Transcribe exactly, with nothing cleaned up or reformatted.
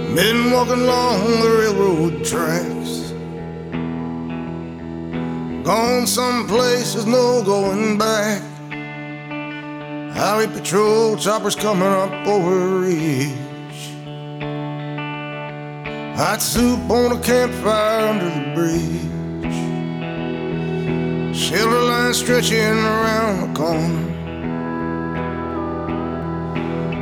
Been walking along the railroad tracks, gone someplace there's no going back. Highway patrol choppers coming up over a ridge, hot soup on a campfire under the bridge, shelter line stretching around the corner.